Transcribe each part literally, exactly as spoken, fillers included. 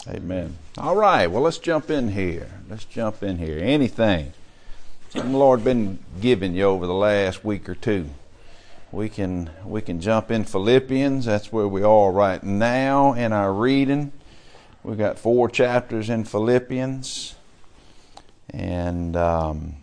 Amen. All right, well, let's jump in here. Let's jump in here. Anything the Lord been giving you over the last week or two, we can we can jump in Philippians. That's where we are right now in our reading. We've got four chapters in Philippians. And um,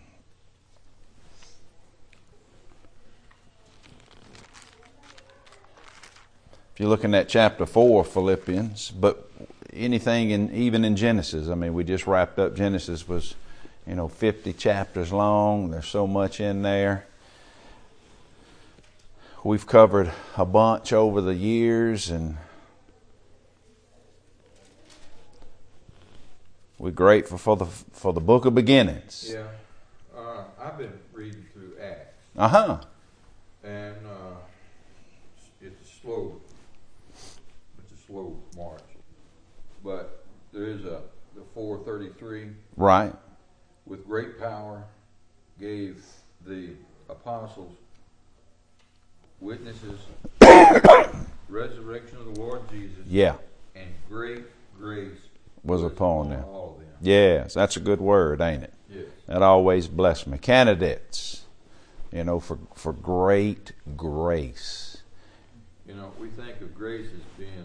if you're looking at chapter four of Philippians, but anything in even in Genesis, I mean, we just wrapped up Genesis, was, you know, fifty chapters long. There's so much in there. We've covered a bunch over the years, and we're grateful for the for the book of beginnings. Yeah, uh, I've been reading through Acts. Uh huh. And uh, it's a slow, it's a slow march, but there is a the four thirty-three. Right. With great power, gave the apostles witnesses, resurrection of the Lord Jesus. Yeah. And great grace was upon them. All of them. Yes, that's a good word, ain't it? Yes. That always blessed me. Candidates, you know, for for great grace. You know, we think of grace as being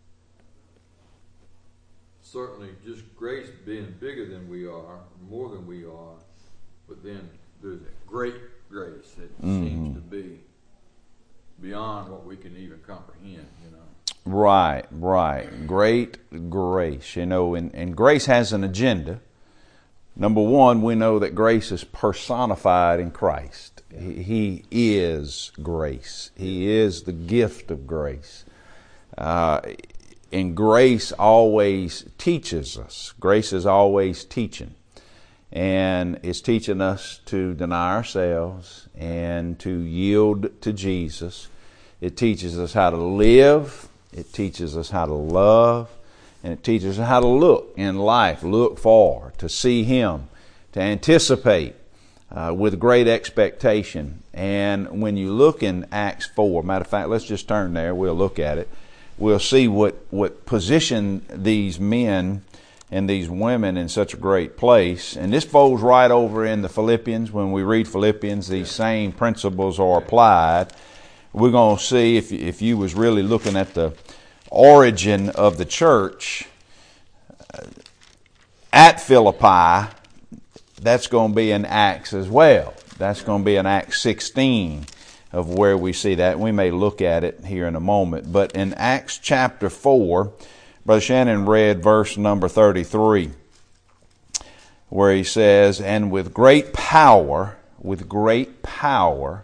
certainly just grace being bigger than we are, more than we are, but then there's a great grace that mm-hmm. seems to be beyond what we can even comprehend, you know. Right, right. Great grace, you know, and, and grace has an agenda. Number one, we know that grace is personified in Christ. He, he is grace. He is the gift of grace. Uh, and grace always teaches us. Grace is always teaching. And it's teaching us to deny ourselves and to yield to Jesus. It teaches us how to live. It teaches us how to love. And it teaches us how to look in life, look forward, to see Him, to anticipate uh, with great expectation. And when you look in Acts four, matter of fact, let's just turn there. We'll look at it. We'll see what, what positioned these men and these women in such a great place. And this folds right over in the Philippians. When we read Philippians, these same principles are applied. We're going to see if if you was really looking at the origin of the church at Philippi, that's going to be in Acts as well. That's going to be in Acts sixteen of where we see that. We may look at it here in a moment. But in Acts chapter four, Brother Shannon read verse number thirty-three, where he says, "And with great power, with great power,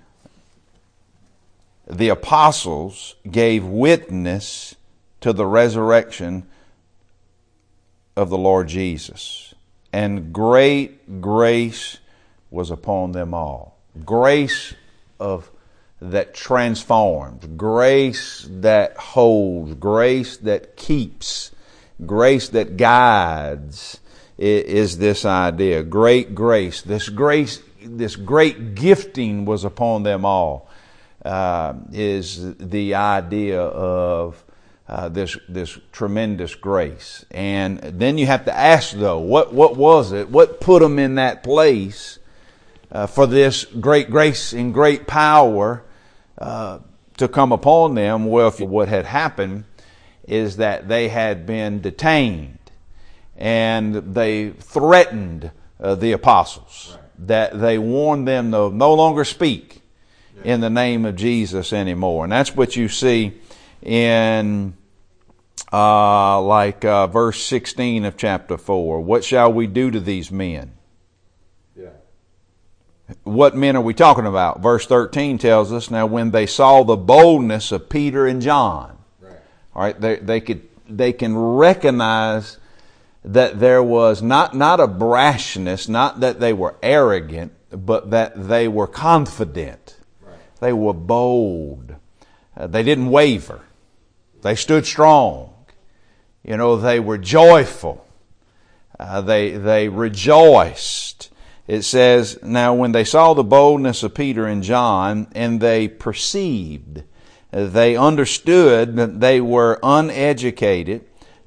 the apostles gave witness to the resurrection of the Lord Jesus. And great grace was upon them all." Grace of that transforms, grace that holds, grace that keeps, grace that guides is this idea. Great grace. This grace, this great gifting was upon them all. Uh, is the idea of uh, this this tremendous grace. And then you have to ask, though, what what was it? What put them in that place uh, for this great grace and great power uh, to come upon them? Well, if what had happened is that they had been detained and they threatened uh, the apostles, right. That they warned them to no longer speak in the name of Jesus anymore. And that's what you see in uh, like uh, verse sixteen of chapter four. What shall we do to these men? Yeah. What men are we talking about? Verse thirteen tells us, now when they saw the boldness of Peter and John, right. All right, they, they could they can recognize that there was not, not a brashness, not that they were arrogant, but that they were confident. They were bold. Uh, they didn't waver. They stood strong. You know, they were joyful. Uh, they they rejoiced. It says, now when they saw the boldness of Peter and John, and they perceived, uh, they understood that they were uneducated,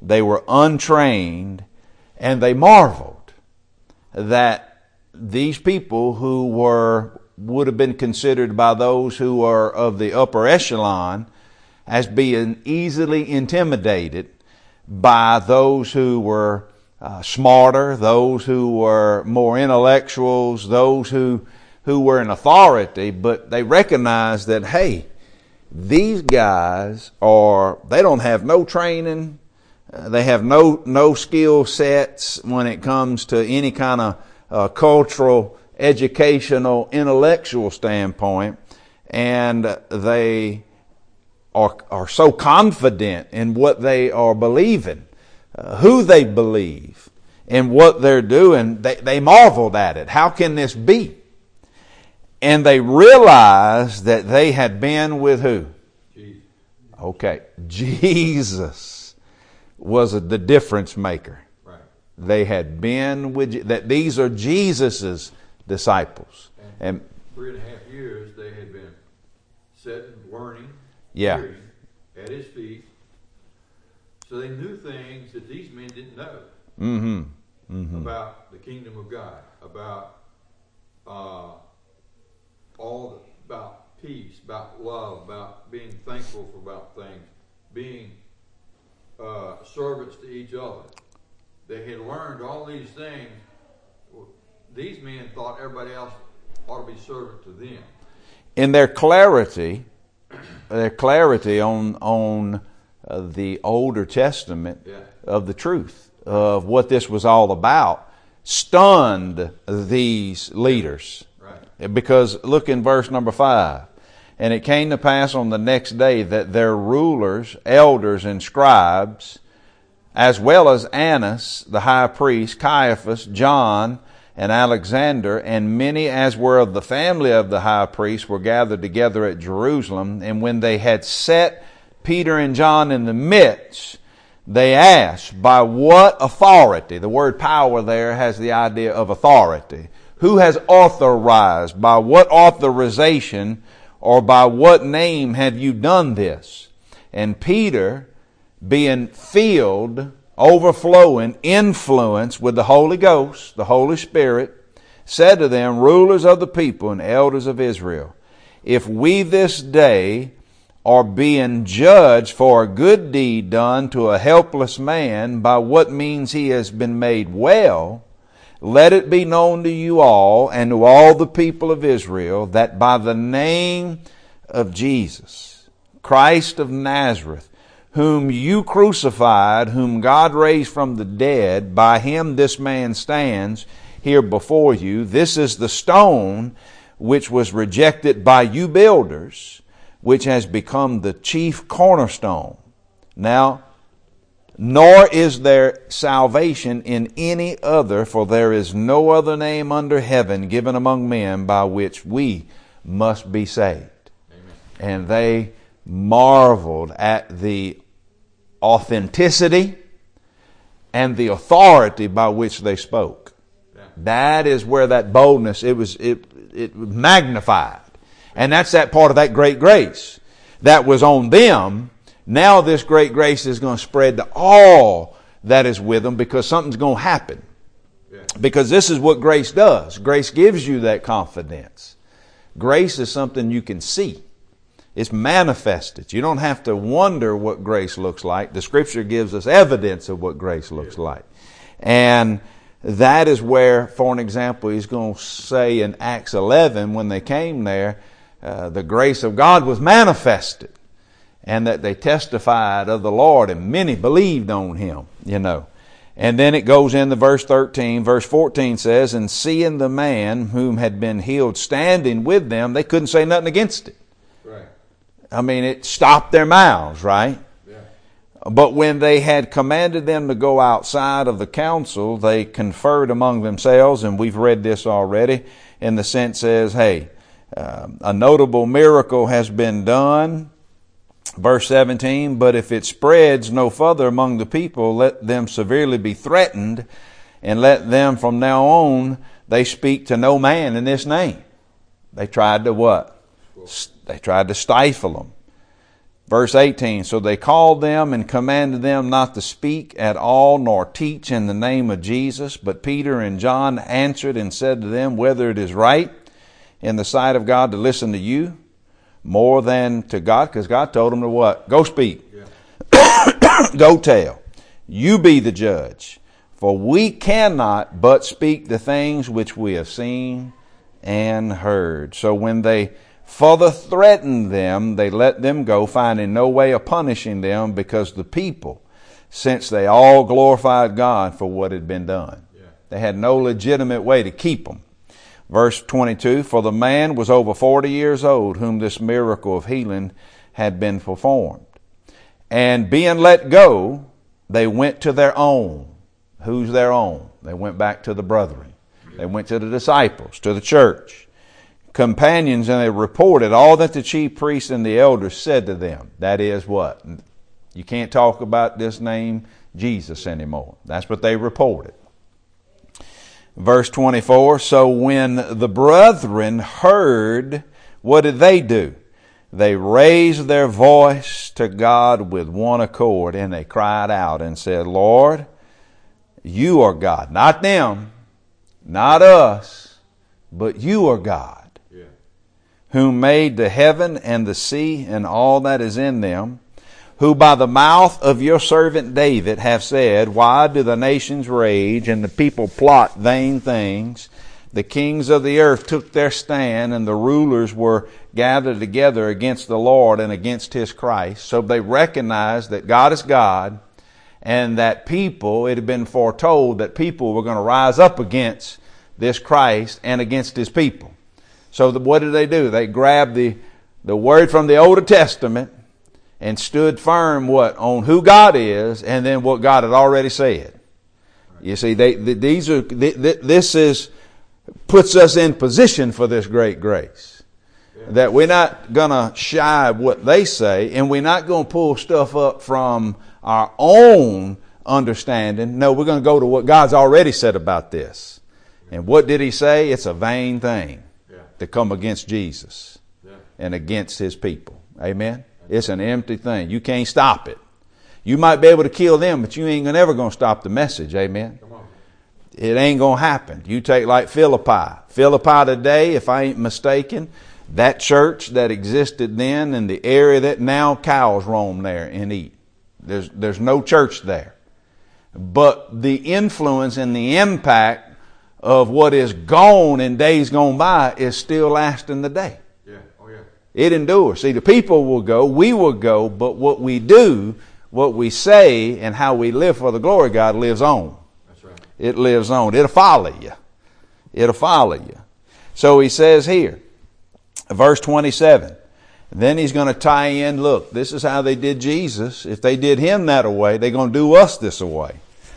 they were untrained, and they marveled that these people who were would have been considered by those who are of the upper echelon as being easily intimidated by those who were uh, smarter, those who were more intellectuals, those who who were in authority, but they recognized that, hey, these guys are, they don't have no training, uh, they have no no skill sets when it comes to any kind of uh, cultural, educational, intellectual standpoint, and they are are so confident in what they are believing, uh, who they believe, and what they're doing. They, they marveled at it. How can this be? And they realized that they had been with who? Jesus. Okay, Jesus was a, the difference maker. Right. They had been with, that these are Jesus's disciples. And, and three and a half years they had been sitting, learning, yeah. hearing at his feet. So they knew things that these men didn't know. Mm-hmm. Mm-hmm. About the kingdom of God, about uh, all the, about peace, about love, about being thankful for about things, being uh, servants to each other. They had learned all these things. These men thought everybody else ought to be servant to them. In their clarity, their clarity on on uh, the Older Testament yeah. of the truth of what this was all about, stunned these leaders. Right. Because look in verse number five. And it came to pass on the next day that their rulers, elders, and scribes, as well as Annas, the high priest, Caiaphas, John, and Alexander, and many as were of the family of the high priest, were gathered together at Jerusalem. And when they had set Peter and John in the midst, they asked, by what authority? The word power there has the idea of authority. Who has authorized? By what authorization or by what name have you done this? And Peter, being filled, overflowing, influence with the Holy Ghost, the Holy Spirit, said to them, rulers of the people and elders of Israel, if we this day are being judged for a good deed done to a helpless man, by what means he has been made well, let it be known to you all and to all the people of Israel that by the name of Jesus, Christ of Nazareth, whom you crucified, whom God raised from the dead, by him this man stands here before you. This is the stone which was rejected by you builders, which has become the chief cornerstone. Now, nor is there salvation in any other, for there is no other name under heaven given among men by which we must be saved. Amen. And they marveled at the authenticity and the authority by which they spoke. Yeah. That is where that boldness, it was it it magnified. And that's that part of that great grace that was on them. Now this great grace is going to spread to all that is with them, because something's going to happen. Yeah. Because this is what grace does. Grace gives you that confidence. Grace is something you can see. It's manifested. You don't have to wonder what grace looks like. The Scripture gives us evidence of what grace looks yeah. like. And that is where, for an example, he's going to say in Acts eleven, when they came there, uh, the grace of God was manifested, and that they testified of the Lord, and many believed on him, you know. And then it goes into verse thirteen. Verse fourteen says, and seeing the man whom had been healed standing with them, they couldn't say nothing against it. Right. I mean, it stopped their mouths, right? Yeah. But when they had commanded them to go outside of the council, they conferred among themselves, and we've read this already, in the sense says, hey, uh, a notable miracle has been done. Verse seventeen, but if it spreads no further among the people, let them severely be threatened, and let them from now on, they speak to no man in this name. They tried to what? They tried to stifle them. Verse eighteen, so they called them and commanded them not to speak at all nor teach in the name of Jesus. But Peter and John answered and said to them, whether it is right in the sight of God to listen to you more than to God, because God told them to what? Go speak. Yeah. Go tell. You be the judge. For we cannot but speak the things which we have seen and heard. So when they further threatened them, they let them go, finding no way of punishing them, because the people, since they all glorified God for what had been done. Yeah. They had no legitimate way to keep them. Verse twenty-two, for the man was over forty years old, whom this miracle of healing had been performed. And being let go, they went to their own. Who's their own? They went back to the brethren. They went to the disciples, to the church, companions, and they reported all that the chief priests and the elders said to them. That is what? You can't talk about this name Jesus anymore. That's what they reported. Verse twenty-four, so when the brethren heard, what did they do? They raised their voice to God with one accord, and they cried out and said, Lord, you are God. Not them, not us, but you are God. Who made the heaven and the sea and all that is in them, who by the mouth of your servant David have said, why do the nations rage and the people plot vain things? The kings of the earth took their stand, and the rulers were gathered together against the Lord and against his Christ. So they recognized that God is God, and that people, it had been foretold that people were going to rise up against this Christ and against his people. So the, what did they do? They grabbed the, the word from the Old Testament and stood firm what? On who God is, and then what God had already said. You see, they, the, these are, the, the, this is, puts us in position for this great grace. Yeah. That we're not going to shy what they say, and we're not going to pull stuff up from our own understanding. No, we're going to go to what God's already said about this. And what did he say? It's a vain thing to come against Jesus yeah. and against his people. Amen? It's an empty thing. You can't stop it. You might be able to kill them, but you ain't never going to stop the message. Amen? Come on. It ain't going to happen. You take like Philippi. Philippi today, if I ain't mistaken, that church that existed then in the area that now cows roam there and eat. There's, there's no church there. But the influence and the impact of what is gone in days gone by is still lasting today. Yeah. Oh, yeah. It endures. See, the people will go, we will go, but what we do, what we say, and how we live for the glory of God lives on. That's right. It lives on. It'll follow you. It'll follow you. So he says here, verse twenty-seven, then he's going to tie in, look, this is how they did Jesus. If they did him that way, they're going to do us this way.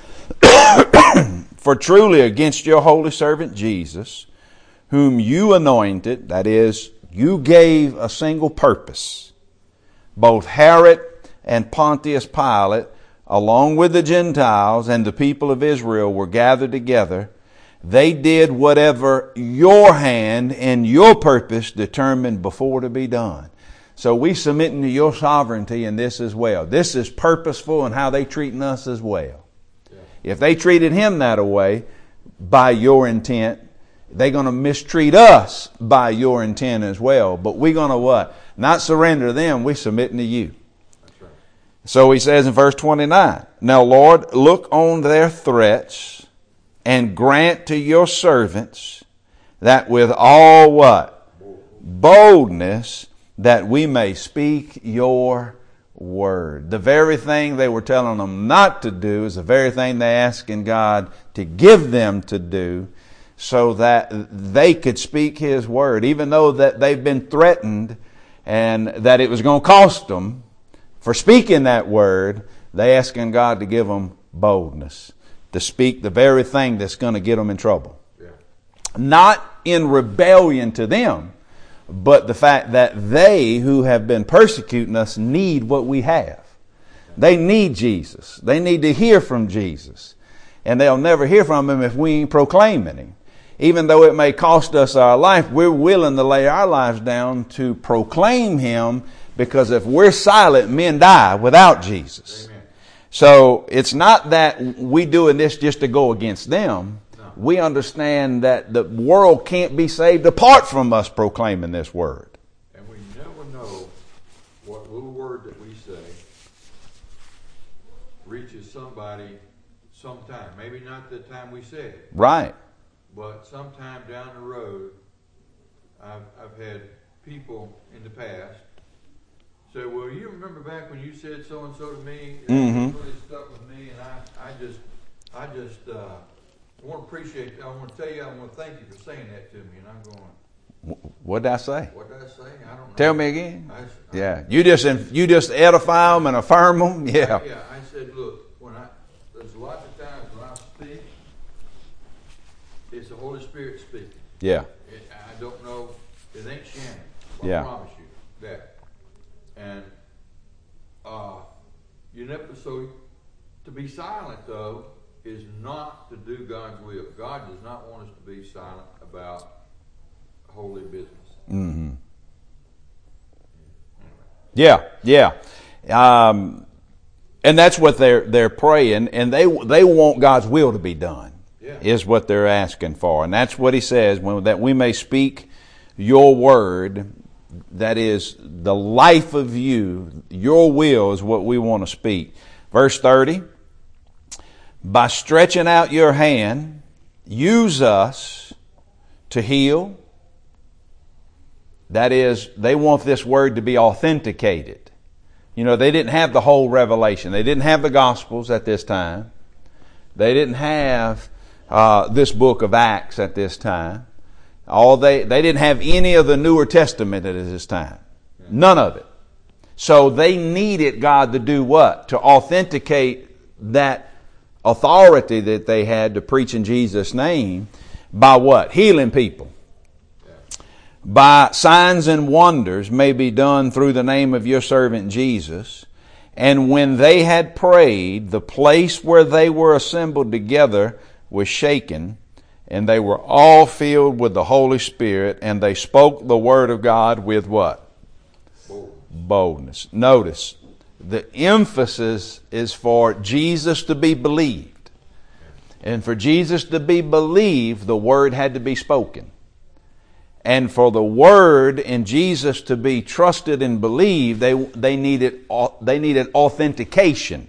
For truly against your holy servant Jesus, whom you anointed, that is, you gave a single purpose, both Herod and Pontius Pilate, along with the Gentiles and the people of Israel, were gathered together. They did whatever your hand and your purpose determined before to be done. So we submitting to your sovereignty in this as well. This is purposeful in how they treating us as well. If they treated him that way by your intent, they're going to mistreat us by your intent as well. But we're going to what? Not surrender to them. We're submitting to you. That's right. So he says in verse twenty-nine, now Lord, look on their threats and grant to your servants that with all what? Boldness, that we may speak your word. The very thing they were telling them not to do is the very thing they asking God to give them to do, so that they could speak his word, even though that they've been threatened and that it was going to cost them for speaking that word. They asking God to give them boldness to speak the very thing that's going to get them in trouble. Yeah. Not in rebellion to them, but the fact that they who have been persecuting us need what we have. They need Jesus. They need to hear from Jesus. And they'll never hear from him if we ain't proclaiming him. Even though it may cost us our life, we're willing to lay our lives down to proclaim him Because if we're silent, men die without Jesus. Amen. So it's not that we doing this just to go against them. No. We understand that the world can't be saved apart from us proclaiming this word. And we never know what little word that we say reaches somebody sometime. Maybe not the time we say it. Right. But sometime down the road, I've, I've had people in the past say, well, you remember back when you said so-and-so to me? It Mm-hmm. really stuck with me, and I, I just, I just uh, want to appreciate, I want to tell you, I want to thank you for saying that to me. And I'm going, what did I say? what did I say? I don't know. Tell me again. I, I, yeah, you just you just edify them and affirm them. Yeah. I, yeah, I said, look, when I, there's lots of times when I speak, it's the Holy Spirit speaking. Yeah. It, I don't know, it ain't Shannon. I Yeah. promise you that. And uh, you never, so to be silent, though, is not to do God's will. God does not want us to be silent about holy business. Mm-hmm. Anyway. Yeah, yeah. Um, and that's what they're they're praying, and they they want God's will to be done. Yeah. Is what they're asking for. And that's what he says, when that we may speak your word. That is the life of you. Your will is what we want to speak. Verse thirty, by stretching out your hand, use us to heal. That is, they want this word to be authenticated. You know, they didn't have the whole revelation. They didn't have the Gospels at this time. They didn't have uh, this book of Acts at this time. All they, they didn't have any of the Newer Testament at this time. None of it. So they needed God to do what? To authenticate that authority that they had to preach in Jesus' name by what? Healing people. By signs and wonders may be done through the name of your servant Jesus. And when they had prayed, the place where they were assembled together was shaken, and they were all filled with the Holy Spirit, and they spoke the word of God with what? Boldness. Boldness. Notice, the emphasis is for Jesus to be believed. And for Jesus to be believed, the word had to be spoken. And for the word in Jesus to be trusted and believed, they, they needed, they needed authentication.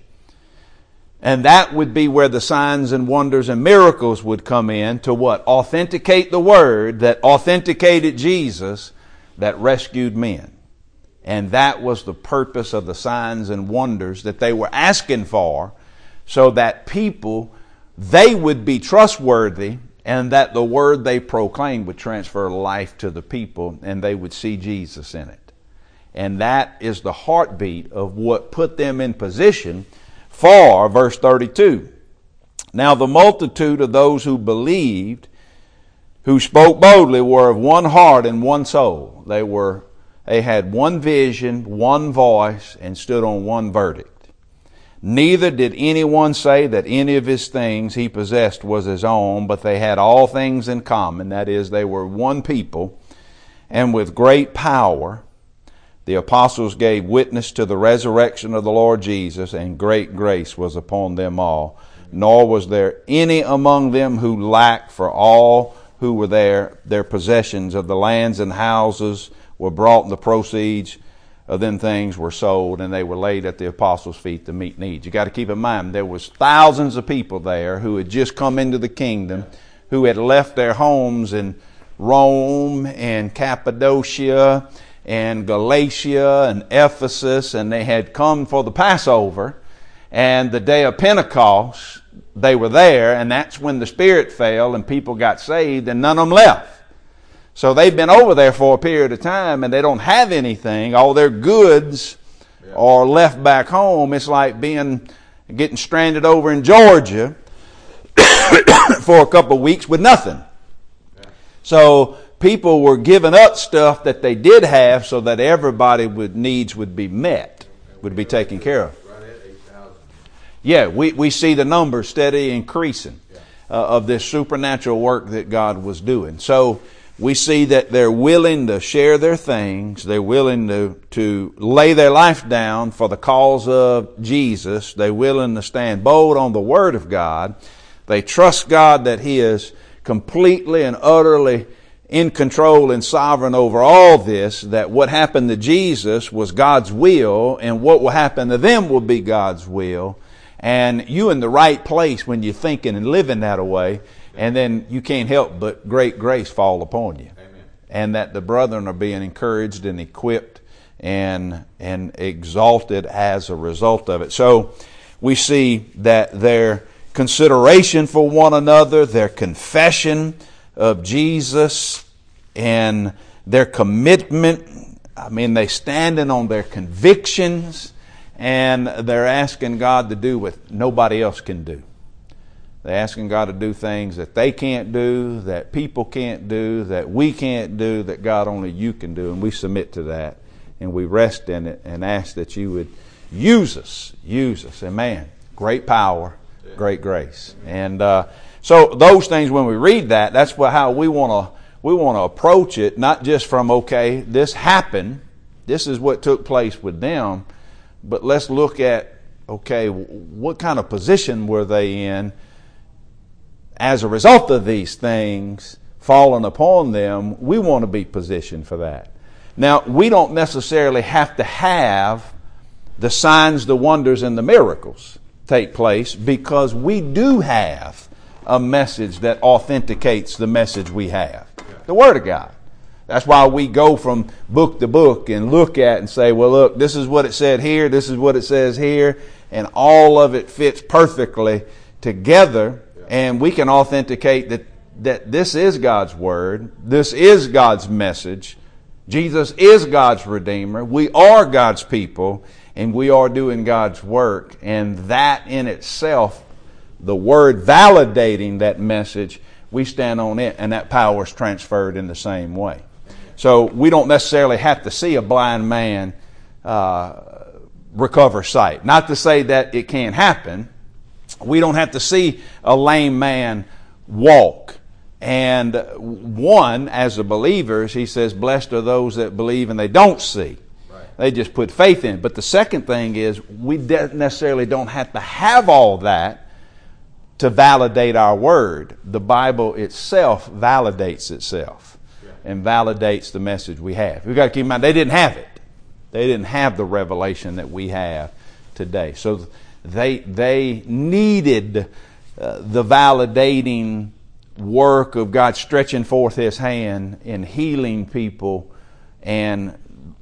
And that would be where the signs and wonders and miracles would come in to what? Authenticate the word that authenticated Jesus that rescued men. And that was the purpose of the signs and wonders that they were asking for, so that people, they would be trustworthy, and that the word they proclaimed would transfer life to the people, and they would see Jesus in it. And that is the heartbeat of what put them in position for, verse thirty-two. Now the multitude of those who believed, who spoke boldly, were of one heart and one soul. They were, they had one vision, one voice, and stood on one verdict. Neither did anyone say that any of his things he possessed was his own, but they had all things in common. That is, they were one people, and with great power the apostles gave witness to the resurrection of the Lord Jesus, and great grace was upon them all. Nor was there any among them who lacked, for all who were there, their possessions of the lands and houses were brought, and the proceeds of them things were sold, and they were laid at the apostles' feet to meet needs. You got to keep in mind, there was thousands of people there who had just come into the kingdom, who had left their homes in Rome and Cappadocia and Galatia and Ephesus, and they had come for the Passover, and the day of Pentecost they were there, and that's when the Spirit fell and people got saved, and none of them left. So they've been over there for a period of time, and they don't have anything. All their goods yeah. are left back home. It's like being getting stranded over in Georgia for a couple of weeks with nothing. Yeah. So people were giving up stuff that they did have, so that everybody with needs would be met, would be taken care of. Yeah, we, we see the numbers steady increasing uh, of this supernatural work that God was doing. So we see that they're willing to share their things. They're willing to, to lay their life down for the cause of Jesus. They're willing to stand bold on the Word of God. They trust God that He is completely and utterly in control and sovereign over all this, that what happened to Jesus was God's will, and what will happen to them will be God's will. And you in the right place when you're thinking and living that way, and then you can't help but great grace fall upon you. Amen. And that the brethren are being encouraged and equipped and and exalted as a result of it. So we see that their consideration for one another, their confession of Jesus, and their commitment. I mean, they standing on their convictions, and they're asking God to do what nobody else can do. They're asking God to do things that they can't do, that people can't do, that we can't do, that God only you can do. And we submit to that, and we rest in it and ask that you would use us, use us. And man, great power, great grace. And uh, so those things, when we read that, that's what, how we want to we want to approach it, not just from, okay, this happened, this is what took place with them, but let's look at, okay, what kind of position were they in as a result of these things falling upon them. We want to be positioned for that. Now, we don't necessarily have to have the signs, the wonders, and the miracles take place, because we do have a message that authenticates the message we have, the Word of God. That's why we go from book to book and look at and say, well, look, this is what it said here, this is what it says here, and all of it fits perfectly together, and we can authenticate that, that this is God's Word, this is God's message, Jesus is God's Redeemer, we are God's people, and we are doing God's work. And that in itself, the Word validating that message, we stand on it, and that power is transferred in the same way. So we don't necessarily have to see a blind man uh, recover sight. Not to say that it can't happen. We don't have to see a lame man walk. And one, as a believer, he says, blessed are those that believe and they don't see. They just put faith in it. But the second thing is, we necessarily don't have to have all that to validate our word. The Bible itself validates itself, yeah, and validates the message we have. We've got to keep in mind, they didn't have it. They didn't have the revelation that we have today. So they they needed uh, the validating work of God stretching forth His hand in healing people and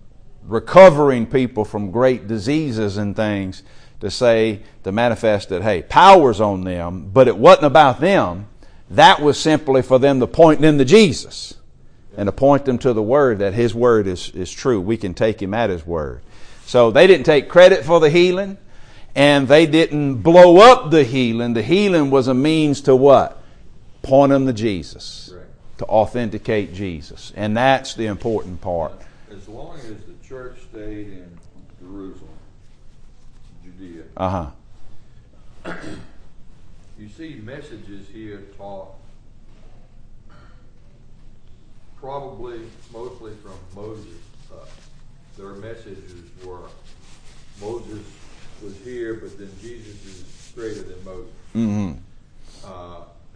recovering people from great diseases and things, to say, to manifest that, hey, power's on them, but it wasn't about them. That was simply for them to point them to Jesus and to point them to the Word, that His Word is, is true. We can take Him at His Word. So they didn't take credit for the healing, and they didn't blow up the healing. The healing was a means to what? Point them to Jesus, right, to authenticate Jesus. And that's the important part. As long as the church stayed in Jerusalem, Judea, uh-huh, you see messages here taught probably mostly from Moses. Uh, their messages were Moses was here, but then Jesus is greater than Moses. Mm-hmm. Uh,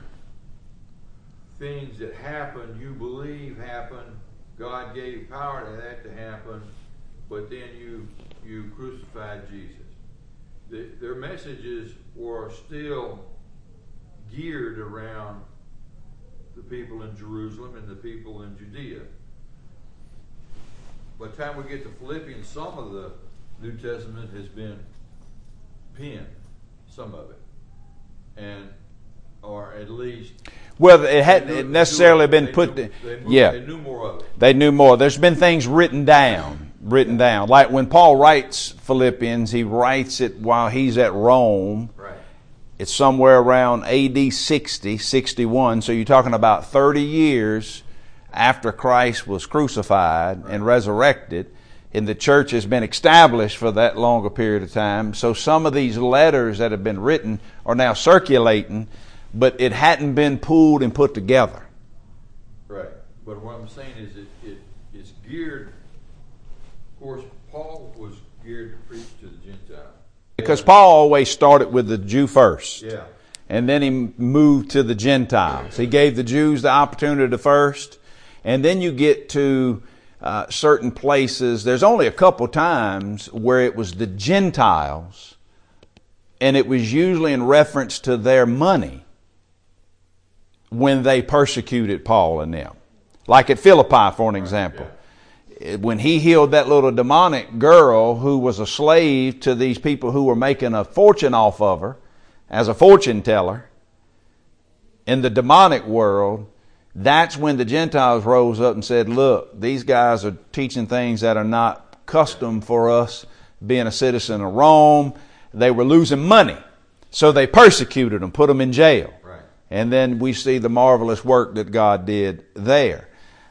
things that happened, you believe happened. God gave power to that to happen, but then you you crucified Jesus. The, their messages were still geared around the people in Jerusalem and the people in Judea. By the time we get to Philippians, some of the New Testament has been penned, some of it, and or at least. Well, it hadn't necessarily been put. Knew, they knew, yeah, they knew more of it. They knew more. There's been things written down, written down. Like when Paul writes Philippians, he writes it while he's at Rome. Right. It's somewhere around A D sixty, sixty-one. So you're talking about thirty years after Christ was crucified, right, and resurrected. And the church has been established for that longer period of time. So some of these letters that have been written are now circulating, but it hadn't been pulled and put together. Right. but what I'm saying is it, it it's geared. Of course, Paul was geared to preach to the Gentiles. Because Paul always started with the Jew first. Yeah. And then he moved to the Gentiles. He gave the Jews the opportunity first. And then you get to uh, certain places. There's only a couple times where it was the Gentiles. And it was usually in reference to their money when they persecuted Paul and them. Like at Philippi, for an example. Yeah. When he healed that little demonic girl who was a slave to these people who were making a fortune off of her as a fortune teller in the demonic world, that's when the Gentiles rose up and said, look, these guys are teaching things that are not custom for us being a citizen of Rome. They were losing money. So they persecuted them, put them in jail. Right. And then we see the marvelous work that God did there.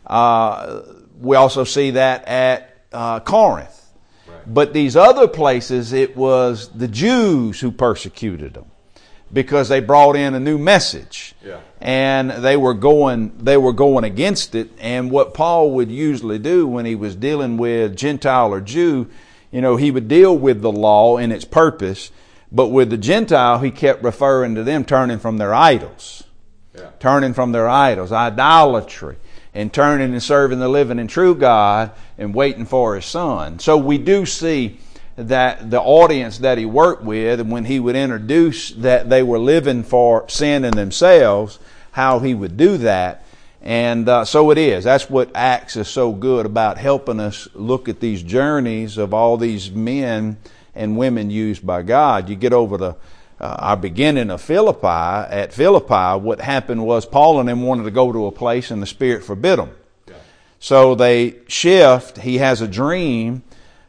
Uh, we also see that at uh, Corinth. Right. But these other places, it was the Jews who persecuted them because they brought in a new message. Yeah. And they were going, they were going against it. And what Paul would usually do when he was dealing with Gentile or Jew, you know, he would deal with the law and its purpose. But with the Gentile, he kept referring to them turning from their idols. Yeah. Turning from their idols, idolatry. And turning and serving the living and true God and waiting for His Son. So we do see that the audience that he worked with, and when he would introduce that they were living for sin in themselves, how he would do that. And uh, so it is. That's what Acts is so good about, helping us look at these journeys of all these men and women used by God. You get over the Uh, our beginning of Philippi, at Philippi, what happened was Paul and them wanted to go to a place and the Spirit forbid them. Yeah. So they shift. He has a dream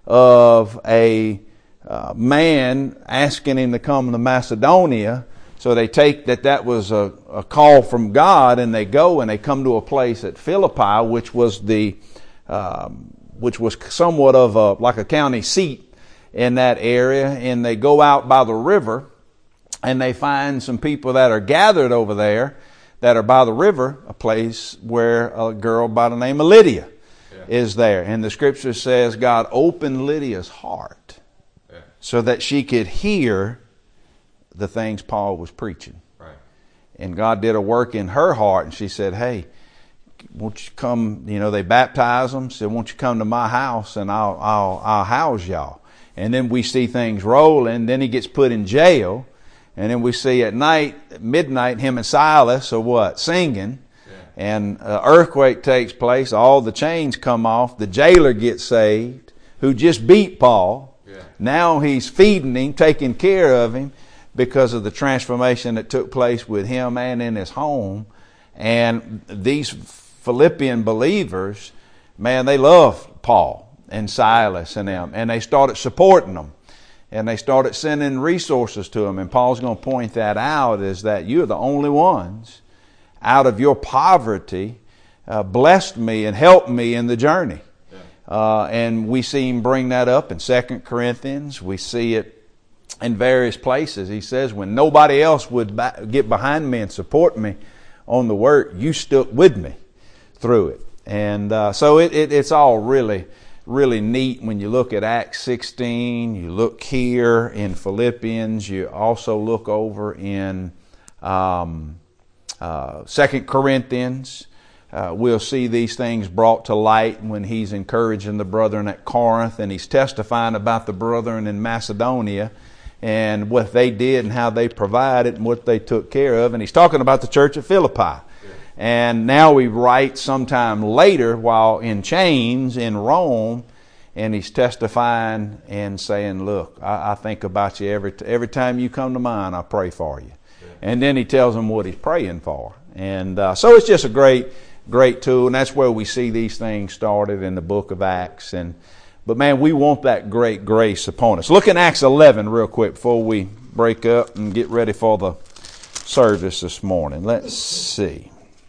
of a uh, man asking him to come to Macedonia. So they take that that was a, a call from God, and they go and they come to a place at Philippi, which was the, um, which was somewhat of a, like a county seat in that area, and they go out by the river. And they find some people that are gathered over there that are by the river, a place where a girl by the name of Lydia yeah. is there. And the scripture says God opened Lydia's heart yeah. so that she could hear the things Paul was preaching. Right. And God did a work in her heart, and she said, hey, won't you come, you know, they baptized them, said, won't you come to my house and I'll, I'll, I'll house y'all. And then we see things rolling. Then he gets put in jail. And then we see at night, at midnight, him and Silas are what? Singing. Yeah. And an earthquake takes place. All the chains come off. The jailer gets saved, who just beat Paul. Yeah. Now he's feeding him, taking care of him because of the transformation that took place with him and in his home. And these Philippian believers, man, they love Paul and Silas and them. And they started supporting them. And they started sending resources to him. And Paul's going to point that out, is that you're the only ones out of your poverty uh, blessed me and helped me in the journey. Yeah. Uh, and we see him bring that up in Second Corinthians. We see it in various places. He says, when nobody else would get behind me and support me on the work, you stuck with me through it. And uh, so it, it, it's all really... really neat when you look at Acts sixteen, you look here in Philippians, you also look over in um, uh, Second Corinthians. Uh, we'll see these things brought to light when he's encouraging the brethren at Corinth, and he's testifying about the brethren in Macedonia and what they did and how they provided and what they took care of. And he's talking about the church at Philippi. And now he writes sometime later while in chains in Rome, and he's testifying and saying, look, I, I think about you every every time you come to mind, I pray for you. Yeah. And then he tells them what he's praying for. And uh, so it's just a great, great tool, and that's where we see these things started in the book of Acts. And But man, we want that great grace upon us. Look in Acts eleven real quick before we break up and get ready for the service this morning. Let's see.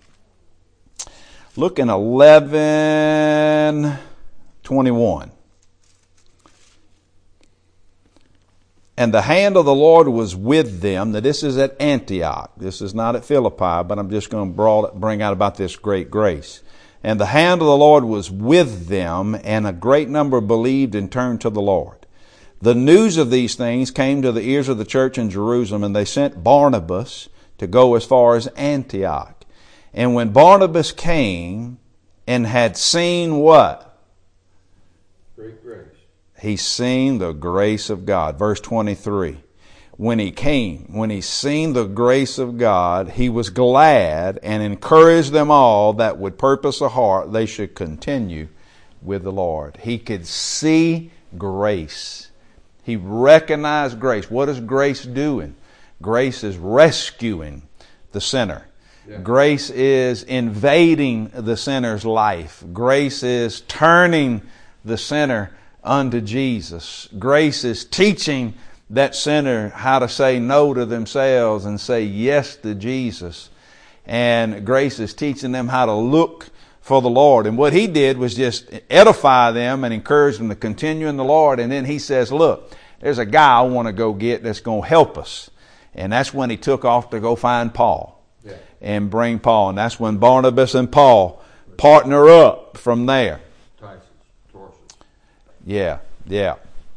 Look in eleven twenty-one. And the hand of the Lord was with them. Now this is at Antioch. This is not at Philippi, but I'm just going to bring out about this great grace. And the hand of the Lord was with them, and a great number believed and turned to the Lord. The news of these things came to the ears of the church in Jerusalem, and they sent Barnabas to go as far as Antioch. And when Barnabas came and had seen what? Great grace. He seen the grace of God. Verse twenty-three. When he came, when he seen the grace of God, he was glad and encouraged them all that would purpose a heart they should continue with the Lord. He could see grace. He recognized grace. What is grace doing? Grace is rescuing the sinner. Yeah. Grace is invading the sinner's life. Grace is turning the sinner unto Jesus. Grace is teaching that sinner how to say no to themselves and say yes to Jesus. And grace is teaching them how to look for the Lord. And what he did was just edify them and encourage them to continue in the Lord. And then he says, look, there's a guy I want to go get that's going to help us. And that's when he took off to go find Paul. Yeah. And bring Paul. And that's when Barnabas and Paul partner up from there. Titus, Tarsus. Yeah, yeah.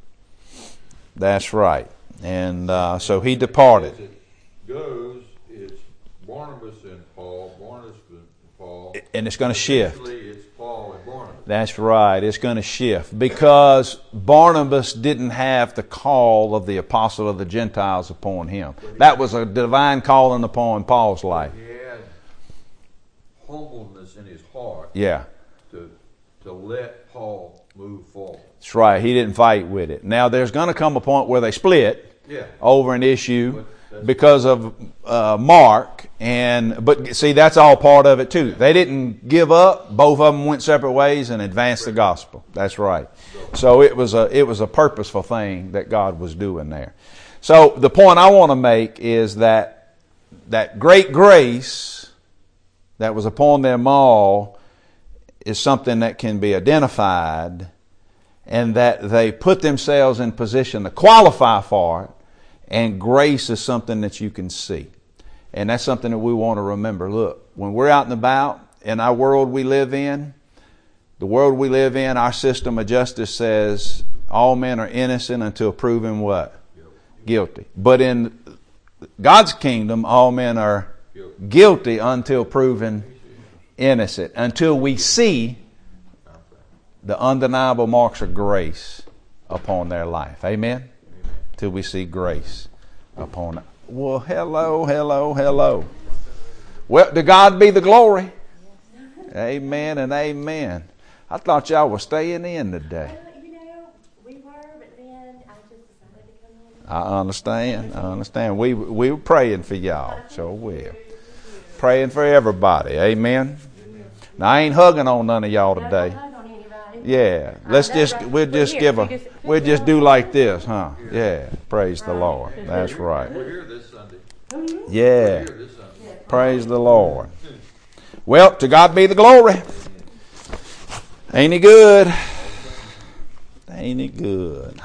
That's right. And uh, so he departed. As it goes, it's Barnabas and Paul, Barnabas and Paul. And it's going to shift. It's Paul and Barnabas. That's right. It's going to shift because Barnabas didn't have the call of the apostle of the Gentiles upon him. That was a divine calling upon Paul's life. He had humbleness in his heart. Yeah. To to let Paul move forward. That's right. He didn't fight with it. Now there's going to come a point where they split yeah. over an issue because of uh, Mark, and but see that's all part of it too. They didn't give up. Both of them went separate ways and advanced the gospel. That's right. So it was a it was a purposeful thing that God was doing there. So the point I want to make is that that great grace that was upon them all is something that can be identified, and that they put themselves in position to qualify for it, and grace is something that you can see. And that's something that we want to remember. Look, when we're out and about in our world we live in, the world we live in, our system of justice says all men are innocent until proven what? Guilty. But in God's kingdom, all men are guilty until proven innocent, until we see the undeniable marks of grace upon their life. Amen? Till we see grace upon it. Well, hello, hello, hello. Well, to God be the glory. Amen and amen. I thought y'all were staying in today. Well, you know, we were, but then I just decided to come in. I understand. I understand. We we were praying for y'all. So we praying for everybody. Amen. Now I ain't hugging on none of y'all today. Yeah, let's just we'll just give a we'll just do like this, huh? Yeah, praise the Lord. That's right. We're here this Sunday. Yeah, praise the Lord. Well, to God be the glory. Ain't he good? Ain't he good?